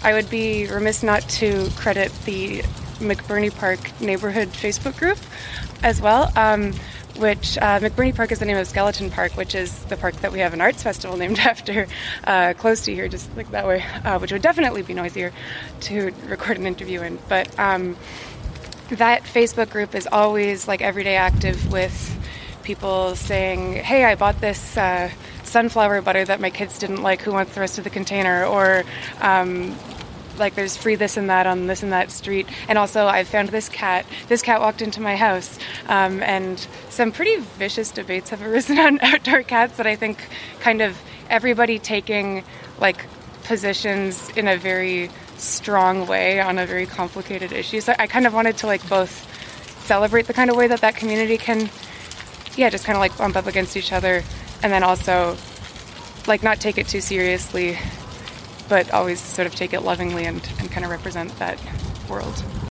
I would be remiss not to credit the McBurney Park neighborhood Facebook group as well, which McBurney Park is the name of Skeleton Park, which is the park that we have an arts festival named after, close to here, just like that way, which would definitely be noisier to record an interview in. But that Facebook group is always like everyday active with people saying, hey, I bought this sunflower butter that my kids didn't like, who wants the rest of the container? Or like there's free this and that on this and that street. And also I found this cat walked into my house. And some pretty vicious debates have arisen on outdoor cats that I think kind of everybody taking like positions in a very strong way on a very complicated issue. So I kind of wanted to like both celebrate the kind of way that community can, just kind of like bump up against each other, and then also like not take it too seriously, but always sort of take it lovingly and kind of represent that world.